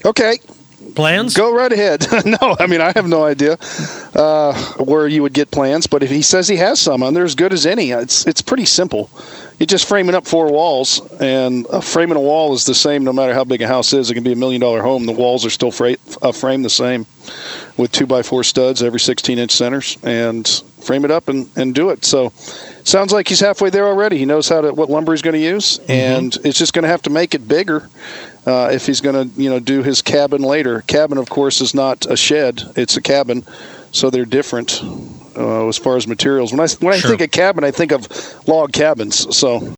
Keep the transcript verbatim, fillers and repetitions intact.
Okay. Plans? Go right ahead. No, I mean, I have no idea uh, where you would get plans, but if he says he has some, and they're as good as any, it's it's pretty simple. You're just framing up four walls, and uh, framing a wall is the same no matter how big a house is. It can be a million-dollar home. The walls are still fra- uh, framed the same with two by four studs every sixteen-inch centers, and frame it up and, and do it. So sounds like he's halfway there already. He knows how to what lumber he's going to use, mm-hmm. and it's just going to have to make it bigger. Uh, if he's going to, you know, do his cabin later. Cabin, of course, is not a shed; it's a cabin, so they're different uh, as far as materials. When I when I Sure. think of cabin, I think of log cabins. So.